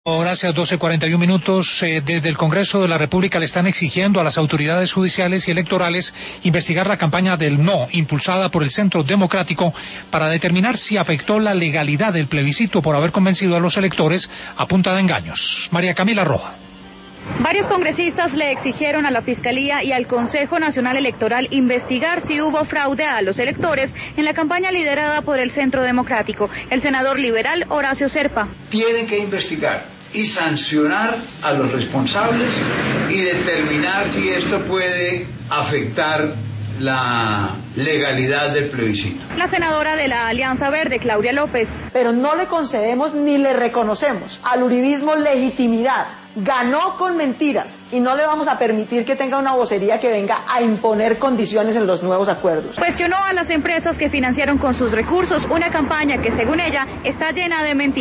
Gracias, 12:41. Desde el Congreso de la República le están exigiendo a las autoridades judiciales y electorales investigar la campaña del no, impulsada por el Centro Democrático, para determinar si afectó la legalidad del plebiscito por haber convencido a los electores a punta de engaños. María Camila Roja. Varios congresistas le exigieron a la Fiscalía y al Consejo Nacional Electoral investigar si hubo fraude a los electores en la campaña liderada por el Centro Democrático. El senador liberal Horacio Serpa. Tienen que investigar y sancionar a los responsables y determinar si esto puede afectar la legalidad del plebiscito. La senadora de la Alianza Verde, Claudia López. Pero no le concedemos ni le reconocemos al uribismo legitimidad. Ganó con mentiras y no le vamos a permitir que tenga una vocería que venga a imponer condiciones en los nuevos acuerdos. Cuestionó a las empresas que financiaron con sus recursos una campaña que, según ella, está llena de mentiras.